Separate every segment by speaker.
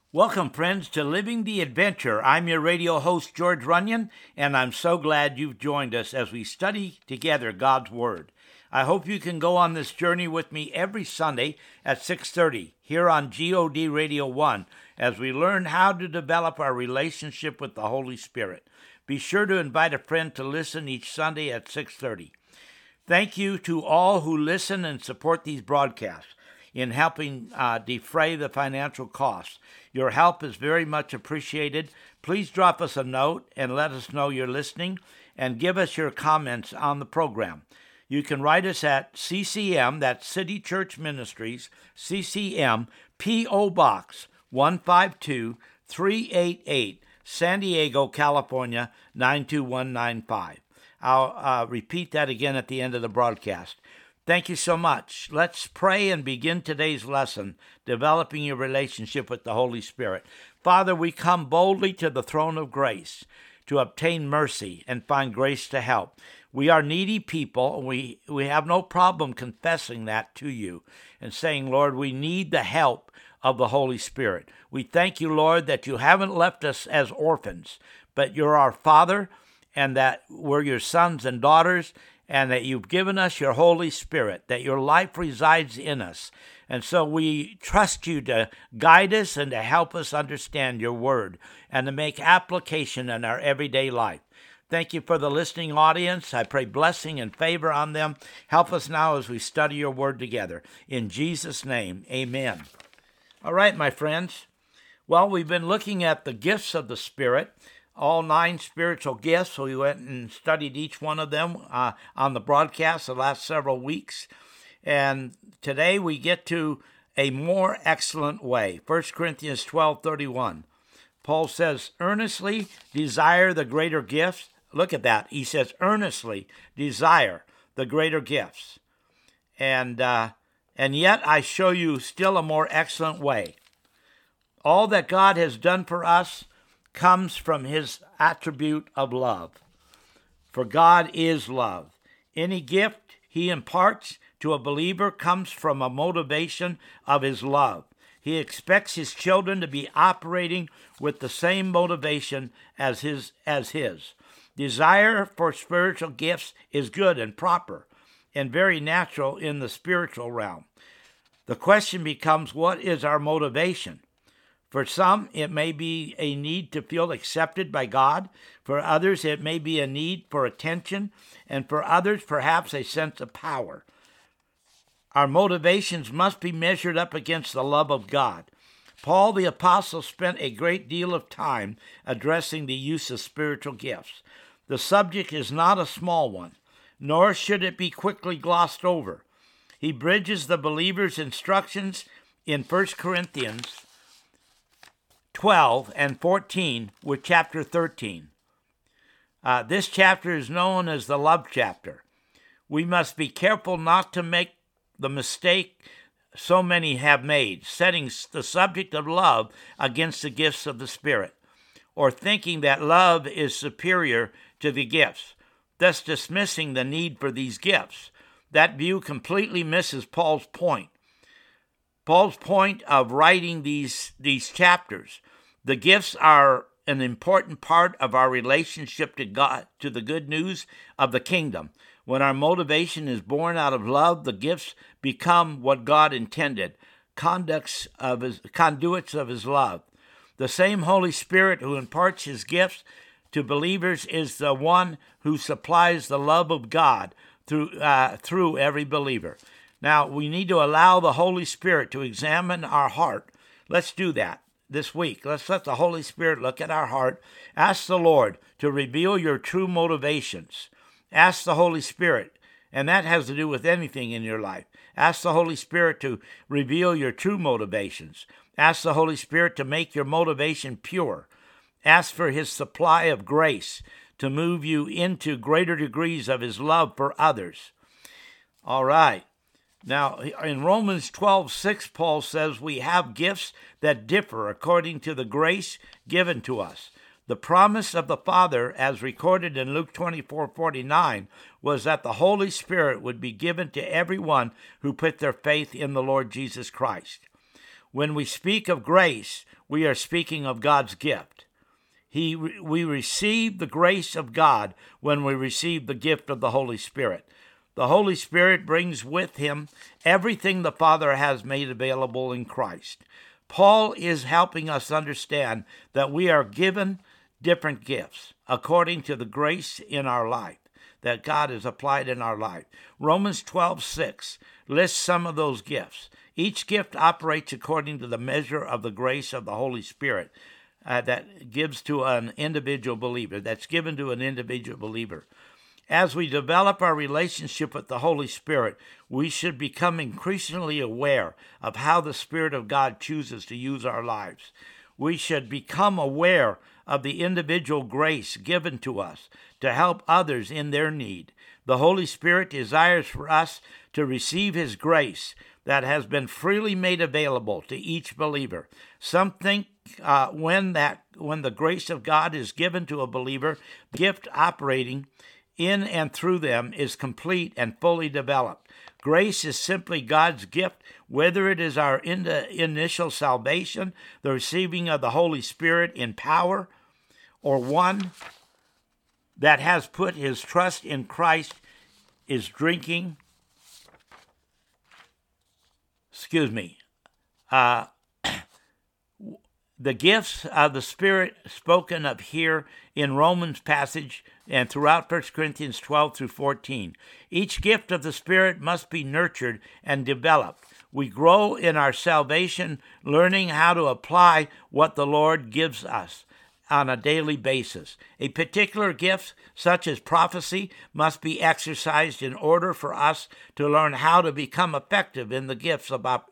Speaker 1: Welcome, friends, to Living the Adventure. I'm your radio host, George Runyon, and I'm so glad you've joined us as we study together God's Word. I hope you can go on this journey with me every Sunday at 6:30 here on GOD Radio 1 as we learn how to develop our relationship with the Holy Spirit. Be sure to invite a friend to listen each Sunday at 6:30. Thank you to all who listen and support these broadcasts in helping defray the financial costs. Your help is very much appreciated. Please drop us a note and let us know you're listening and give us your comments on the program. You can write us at CCM, that's City Church Ministries, CCM, P.O. Box 152-388, San Diego, California, 92195. I'll repeat that again at the end of the broadcast. Thank you so much. Let's pray and begin today's lesson, developing your relationship with the Holy Spirit. Father, we come boldly to the throne of grace to obtain mercy and find grace to help. We are needy people. We have no problem confessing that to you and saying, Lord, we need the help of the Holy Spirit. We thank you, Lord, that you haven't left us as orphans, but you're our Father and that we're your sons and daughters, and that you've given us your Holy Spirit, that your life resides in us. And so we trust you to guide us and to help us understand your word and to make application in our everyday life. Thank you for the listening audience. I pray blessing and favor on them. Help us now as we study your word together. In Jesus' name, amen. All right, my friends. Well, we've been looking at the gifts of the Spirit, all 9 spiritual gifts. So we went and studied each one of them on the broadcast the last several weeks. And today we get to a more excellent way. 1 Corinthians 12:31. Paul says, earnestly desire the greater gifts. Look at that. He says, earnestly desire the greater gifts. And yet I show you still a more excellent way. All that God has done for us comes from his attribute of love. For God is love. Any gift he imparts to a believer comes from a motivation of his love. He expects his children to be operating with the same motivation as his. Desire for spiritual gifts is good and proper and very natural in the spiritual realm. The question becomes, what is our motivation? For some, it may be a need to feel accepted by God. For others, it may be a need for attention. And for others, perhaps a sense of power. Our motivations must be measured up against the love of God. Paul the Apostle spent a great deal of time addressing the use of spiritual gifts. The subject is not a small one, nor should it be quickly glossed over. He bridges the believer's instructions in 1 Corinthians 12 and 14 with chapter 13. This chapter is known as the love chapter. We must be careful not to make the mistake so many have made, setting the subject of love against the gifts of the Spirit, or thinking that love is superior to the gifts, thus dismissing the need for these gifts. That view completely misses Paul's point. Paul's point of writing these chapters. The gifts are an important part of our relationship to God, to the good news of the kingdom. When our motivation is born out of love, the gifts become what God intended, conduits of his love. The same Holy Spirit who imparts his gifts to believers is the one who supplies the love of God through every believer. Now, we need to allow the Holy Spirit to examine our heart. Let's do that this week. Let's let the Holy Spirit look at our heart. Ask the Lord to reveal your true motivations. Ask the Holy Spirit, and that has to do with anything in your life. Ask the Holy Spirit to reveal your true motivations. Ask the Holy Spirit to make your motivation pure. Ask for his supply of grace to move you into greater degrees of his love for others. All right. Now, in Romans 12:6, Paul says we have gifts that differ according to the grace given to us. The promise of the Father, as recorded in Luke 24:49, was that the Holy Spirit would be given to everyone who put their faith in the Lord Jesus Christ. When we speak of grace, we are speaking of God's gift. We receive the grace of God when we receive the gift of the Holy Spirit. The Holy Spirit brings with him everything the Father has made available in Christ. Paul is helping us understand that we are given different gifts according to the grace in our life that God has applied in our life. Romans 12:6 lists some of those gifts. Each gift operates according to the measure of the grace of the Holy Spirit that gives to an individual believer, that's given to an individual believer. As we develop our relationship with the Holy Spirit, we should become increasingly aware of how the Spirit of God chooses to use our lives. We should become aware of the individual grace given to us to help others in their need. The Holy Spirit desires for us to receive His grace that has been freely made available to each believer. Some think when the grace of God is given to a believer, the gift operating in and through them is complete and fully developed. Grace is simply God's gift, whether it is our initial salvation, the receiving of the Holy Spirit in power, or one that has put his trust in Christ is drinking. The gifts of the Spirit spoken of here in Romans passage and throughout 1 Corinthians 12 through 14. Each gift of the Spirit must be nurtured and developed. We grow in our salvation, learning how to apply what the Lord gives us on a daily basis. A particular gift, such as prophecy, must be exercised in order for us to learn how to become effective in the gifts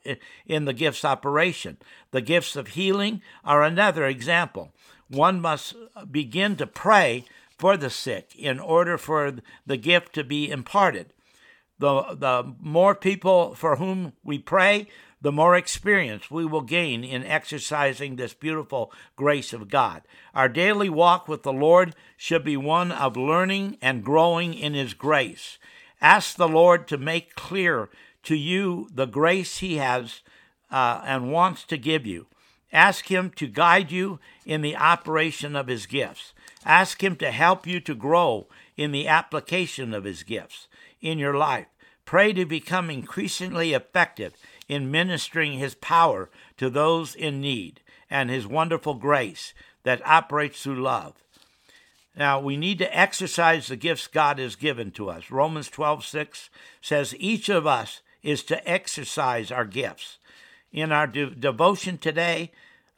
Speaker 1: operation. The gifts of healing are another example. One must begin to pray for the sick in order for the gift to be imparted. The more people for whom we pray, the more experience we will gain in exercising this beautiful grace of God. Our daily walk with the Lord should be one of learning and growing in His grace. Ask the Lord to make clear to you the grace He has and wants to give you. Ask Him to guide you in the operation of His gifts. Ask Him to help you to grow in the application of His gifts in your life. Pray to become increasingly effective in ministering His power to those in need and His wonderful grace that operates through love. Now, we need to exercise the gifts God has given to us. Romans 12:6 says each of us is to exercise our gifts. In our devotion today,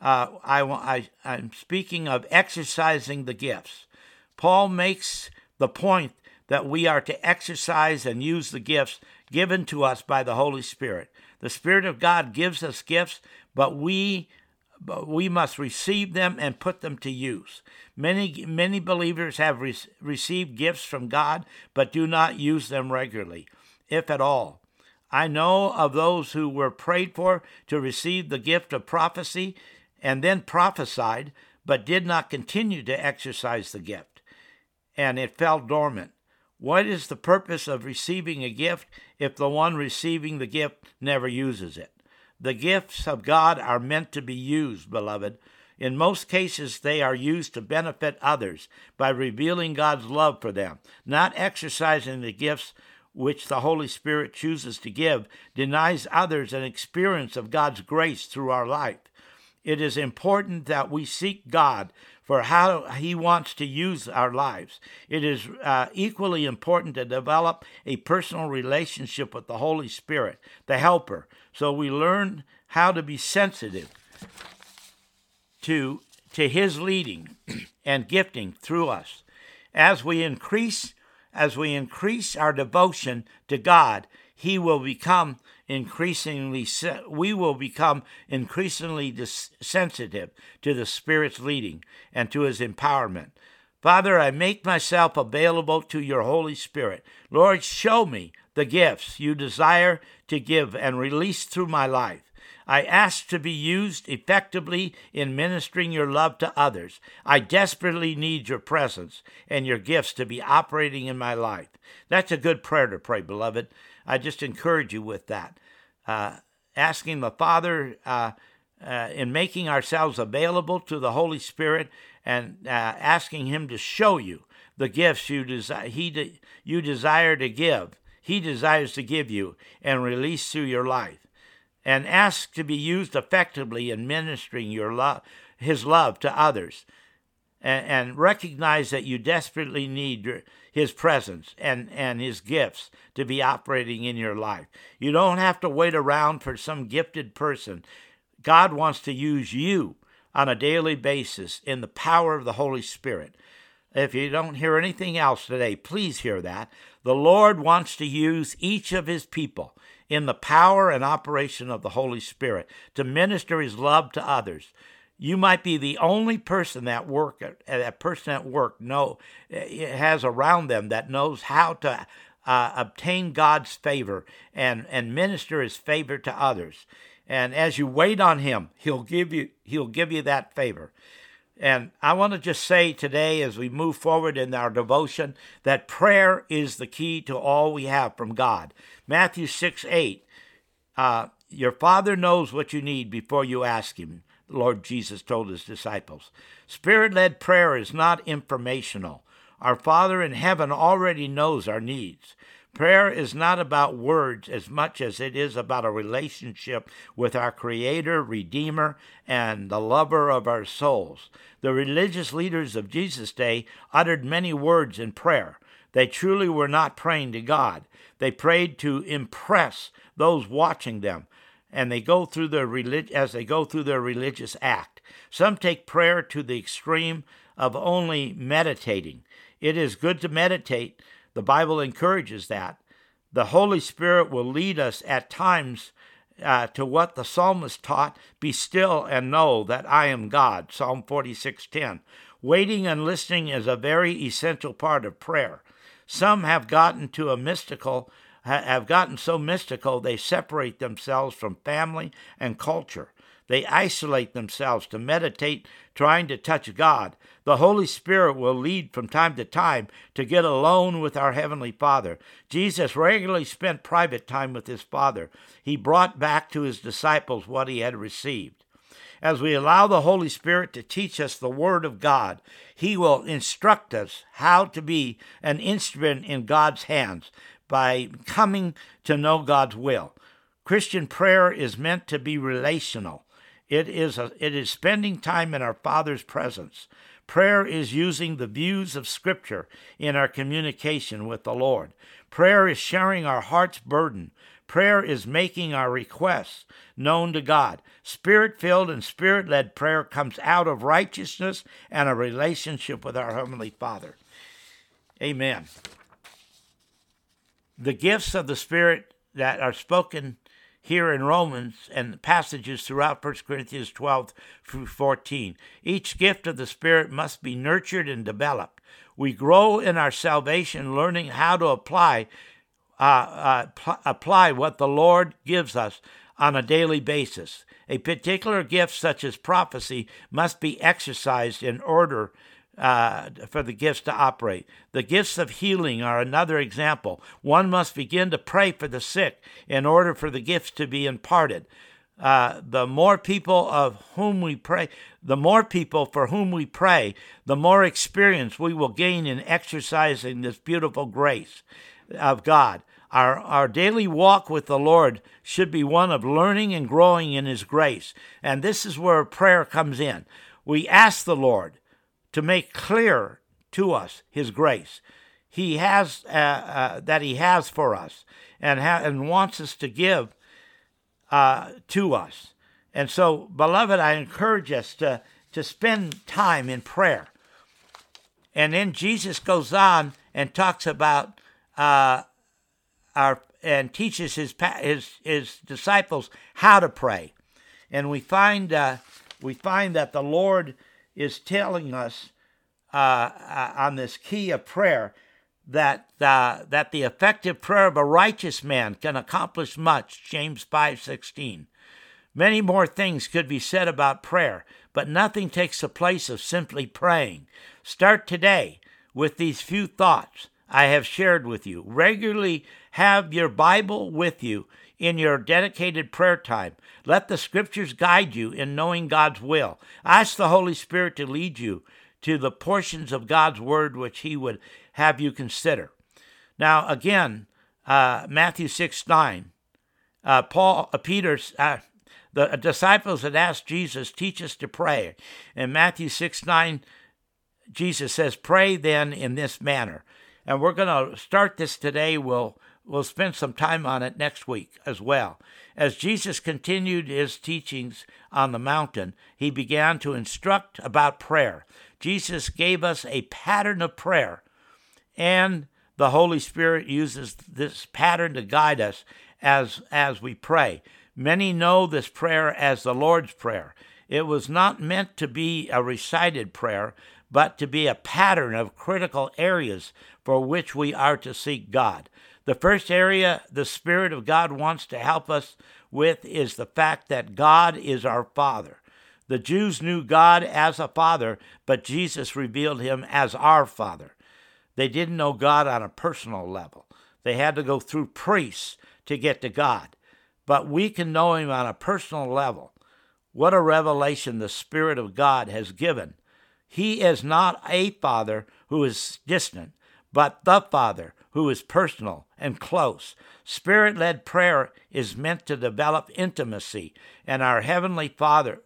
Speaker 1: I'm speaking of exercising the gifts. Paul makes the point that we are to exercise and use the gifts given to us by the Holy Spirit. The Spirit of God gives us gifts, but we must receive them and put them to use. Many believers have received gifts from God, but do not use them regularly, if at all. I know of those who were prayed for to receive the gift of prophecy and then prophesied, but did not continue to exercise the gift, and it fell dormant. What is the purpose of receiving a gift if the one receiving the gift never uses it? The gifts of God are meant to be used, beloved. In most cases, they are used to benefit others by revealing God's love for them. Not exercising the gifts which the Holy Spirit chooses to give denies others an experience of God's grace through our life. It is important that we seek God for how He wants to use our lives. It is equally important to develop a personal relationship with the Holy Spirit, the Helper, so we learn how to be sensitive to His leading and gifting through us. As we increase our devotion to God, we will become increasingly sensitive to the Spirit's leading and to His empowerment. Father, I make myself available to your Holy Spirit. Lord, show me the gifts you desire to give and release through my life. I ask to be used effectively in ministering your love to others. I desperately need your presence and your gifts to be operating in my life. That's a good prayer to pray, beloved. I just encourage you with that. Asking the Father in making ourselves available to the Holy Spirit and asking Him to show you the gifts you desire to give. He desires to give you and release through your life. And ask to be used effectively in ministering His love to others. And recognize that you desperately need His presence and His gifts to be operating in your life. You don't have to wait around for some gifted person. God wants to use you on a daily basis in the power of the Holy Spirit. If you don't hear anything else today, please hear that. The Lord wants to use each of His people in the power and operation of the Holy Spirit to minister His love to others. You might be the only person that person at work has around them that knows how to obtain God's favor and minister His favor to others. And as you wait on Him, He'll give you that favor. And I want to just say today, as we move forward in our devotion, that prayer is the key to all we have from God. Matthew 6:8, your Father knows what you need before you ask Him, the Lord Jesus told His disciples. Spirit-led prayer is not informational. Our Father in heaven already knows our needs. Prayer is not about words as much as it is about a relationship with our Creator, Redeemer, and the lover of our souls. The religious leaders of Jesus' day uttered many words in prayer. They truly were not praying to God. They prayed to impress those watching them, and they go through their religious act. Some take prayer to the extreme of only meditating. It is good to meditate. The Bible encourages that. The Holy Spirit will lead us at times to what the psalmist taught, be still and know that I am God, Psalm 46:10. Waiting and listening is a very essential part of prayer. Some have gotten so mystical they separate themselves from family and culture. They isolate themselves to meditate, trying to touch God. The Holy Spirit will lead from time to time to get alone with our Heavenly Father. Jesus regularly spent private time with His Father. He brought back to His disciples what He had received. As we allow the Holy Spirit to teach us the Word of God, He will instruct us how to be an instrument in God's hands by coming to know God's will. Christian prayer is meant to be relational. It is spending time in our Father's presence. Prayer is using the views of Scripture in our communication with the Lord. Prayer is sharing our heart's burden. Prayer is making our requests known to God. Spirit-filled and Spirit-led prayer comes out of righteousness and a relationship with our Heavenly Father. Amen. The gifts of the Spirit that are spoken here in Romans and passages throughout 1 Corinthians 12 through 14. Each gift of the Spirit must be nurtured and developed. We grow in our salvation learning how to apply what the Lord gives us on a daily basis. A particular gift such as prophecy must be exercised in order for the gifts to operate. The gifts of healing are another example. One must begin to pray for the sick in order for the gifts to be imparted. The more people for whom we pray, the more experience we will gain in exercising this beautiful grace of God. Our daily walk with the Lord should be one of learning and growing in His grace. And this is where prayer comes in. We ask the Lord to make clear to us His grace. He has that He has for us and wants us to give to us. And so, beloved, I encourage us to spend time in prayer. And then Jesus goes on and talks about and teaches his disciples how to pray. And we find that the Lord is telling us on this key of prayer that the effective prayer of a righteous man can accomplish much, James 5:16. Many more things could be said about prayer, but nothing takes the place of simply praying. Start today with these few thoughts I have shared with you. Regularly have your Bible with you in your dedicated prayer time. Let the Scriptures guide you in knowing God's will. Ask the Holy Spirit to lead you to the portions of God's Word which He would have you consider. Now, again, Matthew 6:9, the disciples had asked Jesus, teach us to pray. In Matthew 6:9, Jesus says, pray then in this manner. And we're going to start this today. We'll spend some time on it next week as well. As Jesus continued his teachings on the mountain, he began to instruct about prayer. Jesus gave us a pattern of prayer, and the Holy Spirit uses this pattern to guide us as we pray. Many know this prayer as the Lord's Prayer. It was not meant to be a recited prayer, but to be a pattern of critical areas for which we are to seek God. The first area the Spirit of God wants to help us with is the fact that God is our Father. The Jews knew God as a Father, but Jesus revealed him as our Father. They didn't know God on a personal level. They had to go through priests to get to God. But we can know him on a personal level. What a revelation the Spirit of God has given. He is not a Father who is distant, but the Father who is personal and close. Spirit-led prayer is meant to develop intimacy with our Heavenly Father.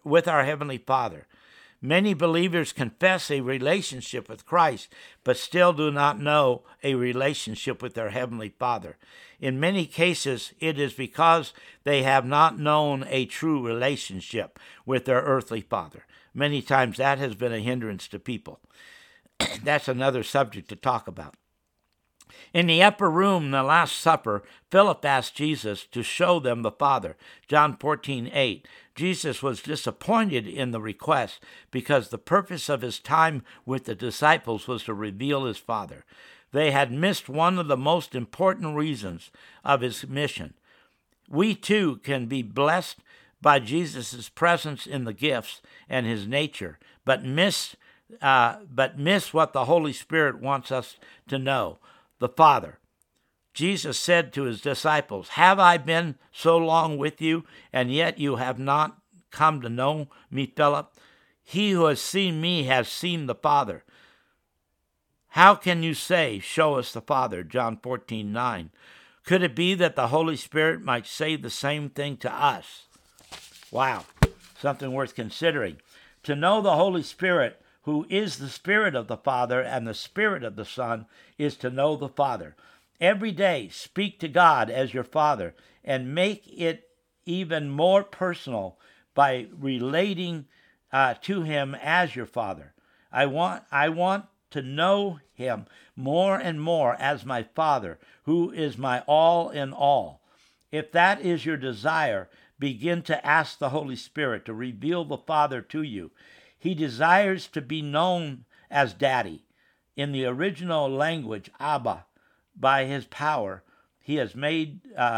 Speaker 1: Many believers confess a relationship with Christ, but still do not know a relationship with their Heavenly Father. In many cases, it is because they have not known a true relationship with their earthly father. Many times that has been a hindrance to people. That's another subject to talk about. In the upper room, the Last Supper, Philip asked Jesus to show them the Father. John 14:8. Jesus was disappointed in the request because the purpose of his time with the disciples was to reveal his Father. They had missed one of the most important reasons of his mission. We too can be blessed by Jesus' presence in the gifts and his nature, but miss what the Holy Spirit wants us to know. The Father. Jesus said to his disciples, have I been so long with you, and yet you have not come to know me, Philip? He who has seen me has seen the Father. How can you say, show us the Father? John 14:9. Could it be that the Holy Spirit might say the same thing to us? Wow, something worth considering. To know the Holy Spirit, who is the Spirit of the Father and the Spirit of the Son, is to know the Father. Every day, speak to God as your Father and make it even more personal by relating to him as your Father. I want to know him more and more as my Father, who is my all in all. If that is your desire, begin to ask the Holy Spirit to reveal the Father to you. He desires to be known as Daddy. In the original language, Abba, by his power, he has made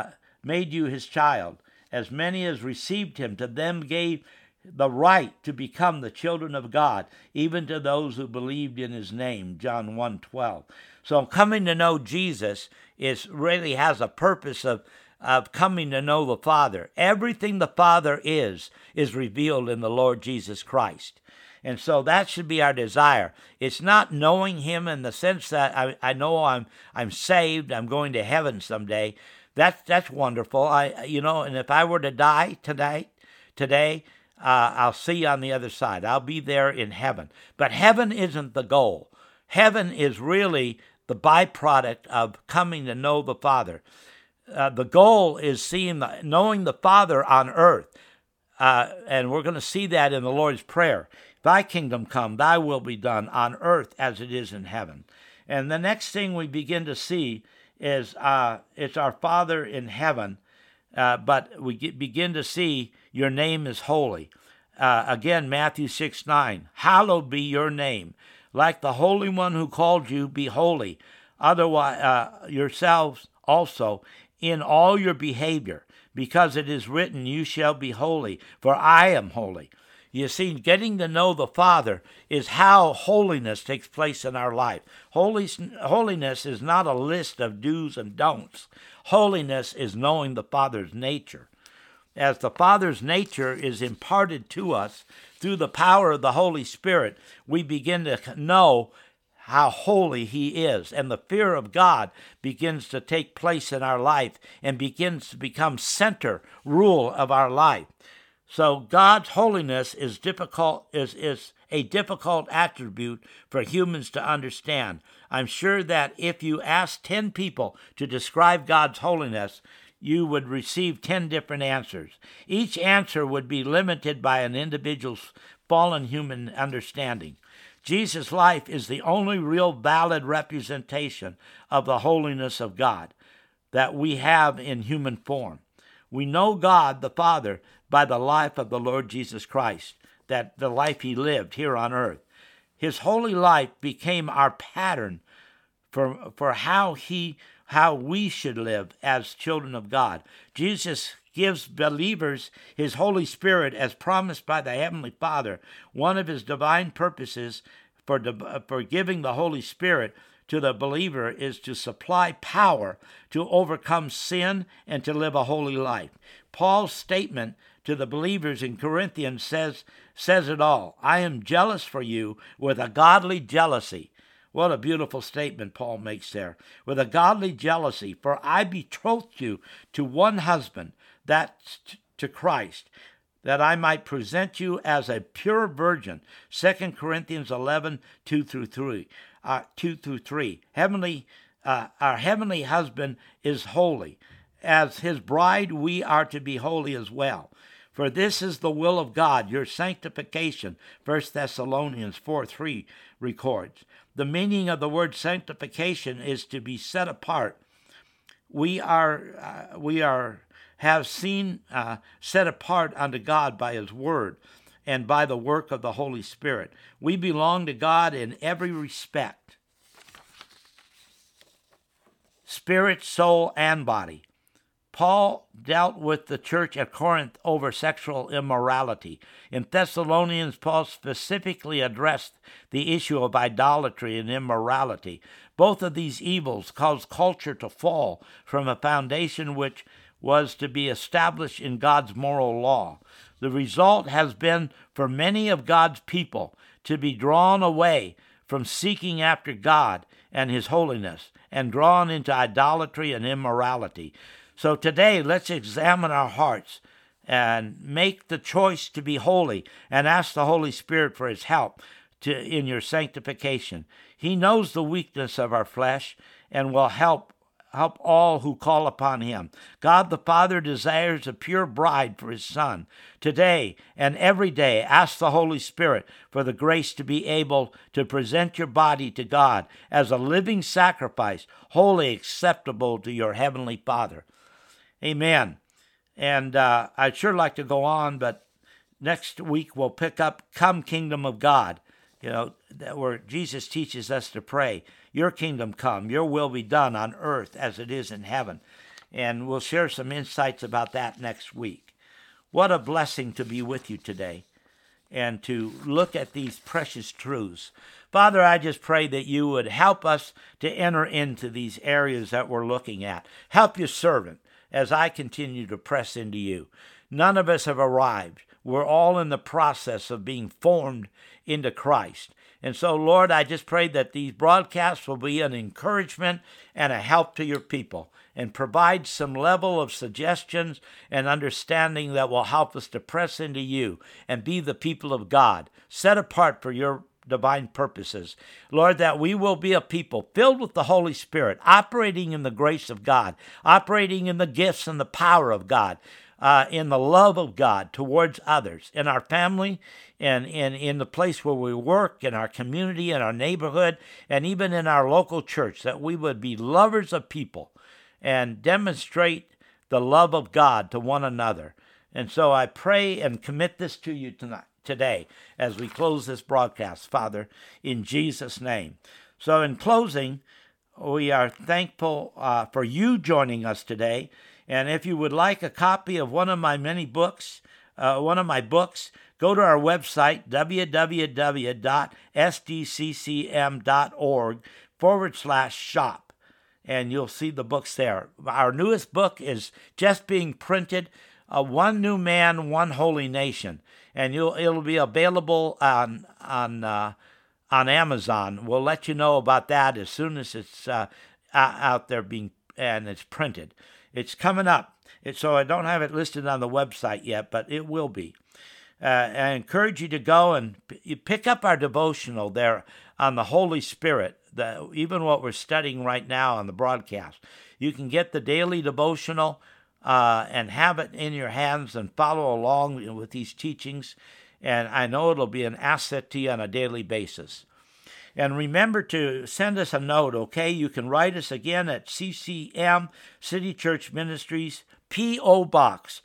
Speaker 1: you his child. As many as received him, to them gave the right to become the children of God, even to those who believed in his name, John 1:12. So coming to know Jesus really has a purpose of coming to know the Father. Everything the Father is revealed in the Lord Jesus Christ. And so that should be our desire. It's not knowing him in the sense that I know I'm saved, I'm going to heaven someday. That's wonderful. And if I were to die today, I'll see you on the other side. I'll be there in heaven. But heaven isn't the goal. Heaven is really the byproduct of coming to know the Father. The goal is knowing the Father on earth. And we're going to see that in the Lord's Prayer. Thy kingdom come, thy will be done on earth as it is in heaven. And the next thing we begin to see is it's our Father in heaven, but we begin to see your name is holy. Again, Matthew 6:9, hallowed be your name. Like the Holy One who called you, be holy. Otherwise, yourselves also in all your behavior, because it is written, you shall be holy, for I am holy. You see, getting to know the Father is how holiness takes place in our life. Holiness is not a list of do's and don'ts. Holiness is knowing the Father's nature. As the Father's nature is imparted to us through the power of the Holy Spirit, we begin to know how holy He is, and the fear of God begins to take place in our life and begins to become center rule of our life. So God's holiness is a difficult attribute for humans to understand. I'm sure that if you ask 10 people to describe God's holiness, you would receive 10 different answers. Each answer would be limited by an individual's fallen human understanding. Jesus' life is the only real valid representation of the holiness of God that we have in human form. We know God the Father by the life of the Lord Jesus Christ, that the life He lived here on earth. His holy life became our pattern for how we should live as children of God. Jesus gives believers His Holy Spirit as promised by the Heavenly Father. One of His divine purposes for giving the Holy Spirit to the believer is to supply power to overcome sin and to live a holy life. Paul's statement to the believers in Corinthians says it all. I am jealous for you with a godly jealousy. What a beautiful statement Paul makes there. With a godly jealousy, for I betrothed you to one husband, that's to Christ, that I might present you as a pure virgin. 2 Corinthians 11, 2 through 3. Our heavenly husband is holy. As his bride, we are to be holy as well. For this is the will of God, your sanctification, 1 Thessalonians 4:3 records. The meaning of the word sanctification is to be set apart. We have seen set apart unto God by His Word and by the work of the Holy Spirit. We belong to God in every respect, spirit, soul, and body. Paul dealt with the church at Corinth over sexual immorality. In Thessalonians, Paul specifically addressed the issue of idolatry and immorality. Both of these evils caused culture to fall from a foundation which was to be established in God's moral law. The result has been for many of God's people to be drawn away from seeking after God and His holiness and drawn into idolatry and immorality. So today, let's examine our hearts and make the choice to be holy and ask the Holy Spirit for His help in your sanctification. He knows the weakness of our flesh and will help all who call upon Him. God the Father desires a pure bride for His Son. Today and every day, ask the Holy Spirit for the grace to be able to present your body to God as a living sacrifice, wholly acceptable to your Heavenly Father. Amen. And I'd sure like to go on, but next week we'll pick up Come Kingdom of God, where Jesus teaches us to pray, your kingdom come, your will be done on earth as it is in heaven. And we'll share some insights about that next week. What a blessing to be with you today and to look at these precious truths. Father, I just pray that you would help us to enter into these areas that we're looking at. Help your servant as I continue to press into you. None of us have arrived. We're all in the process of being formed into Christ. And so, Lord, I just pray that these broadcasts will be an encouragement and a help to your people and provide some level of suggestions and understanding that will help us to press into you and be the people of God, set apart for your divine purposes. Lord, that we will be a people filled with the Holy Spirit, operating in the grace of God, operating in the gifts and the power of God, in the love of God towards others, in our family, and in the place where we work, in our community, in our neighborhood, and even in our local church, that we would be lovers of people and demonstrate the love of God to one another. And so I pray and commit this to you today as we close this broadcast, Father, in Jesus' name. So in closing, we are thankful for you joining us today. And if you would like a copy of one of my many books, one of my books, go to our website, www.sdccm.org/shop, and you'll see the books there. Our newest book is just being printed, One New Man, One Holy Nation, and it'll be available on Amazon. We'll let you know about that as soon as it's out there and it's printed. It's coming up. So I don't have it listed on the website yet, but it will be. I encourage you to go and you pick up our devotional there on the Holy Spirit, even what we're studying right now on the broadcast. You can get the daily devotional and have it in your hands and follow along with these teachings. And I know it'll be an asset to you on a daily basis. And remember to send us a note, okay? You can write us again at CCM City Church Ministries, P.O. Box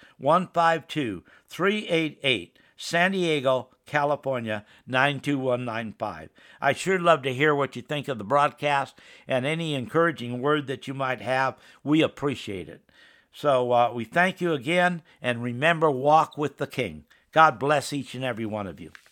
Speaker 1: 152388, San Diego, California, 92195. I sure love to hear what you think of the broadcast and any encouraging word that you might have. We appreciate it. So we thank you again, and remember, walk with the King. God bless each and every one of you.